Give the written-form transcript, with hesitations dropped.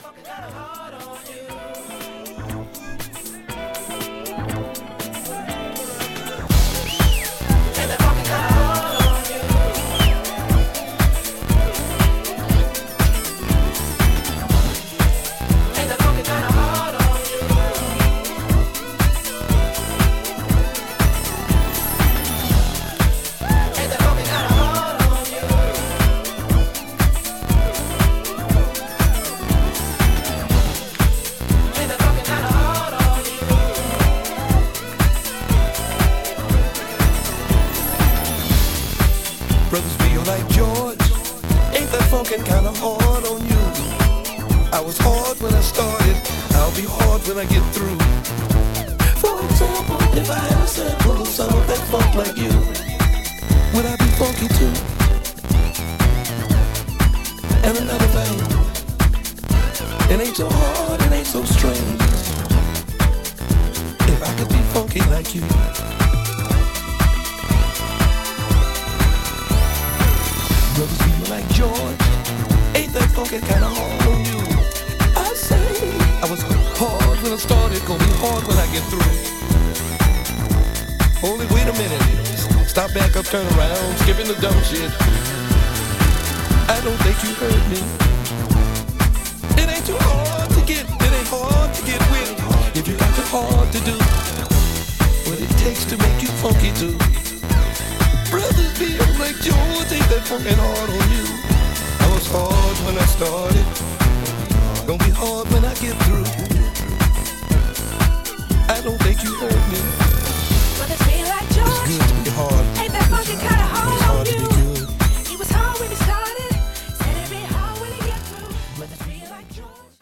Brothers feel like George. Ain't that funkin' kinda hard on you? I was hard when I started, I'll be hard when I get through. For example, if I had a sample of some of that funk like you, would I be funky too? And another thing, it ain't so hard, it ain't so strange. If I could be funky like you. Brothers feel like George. Ain't that funkin' kinda hard on you? I say I was hard when I started, gonna be hard when I get through. Only wait a minute. Stop back up, turn around, skipping the dumb shit. I don't think you heard me. It ain't too hard to get, it ain't hard to get with. If you got too hard to do what it takes to make you funky too. Brothers feel like George, ain't that funkin' hard on you? I was hard when I started, gonna be hard when I get through. I don't think you heard me. Brothers feel like George. It's good to be hard. Ain't that funky kinda hard It's hard on to be you? good. He was hard when he started.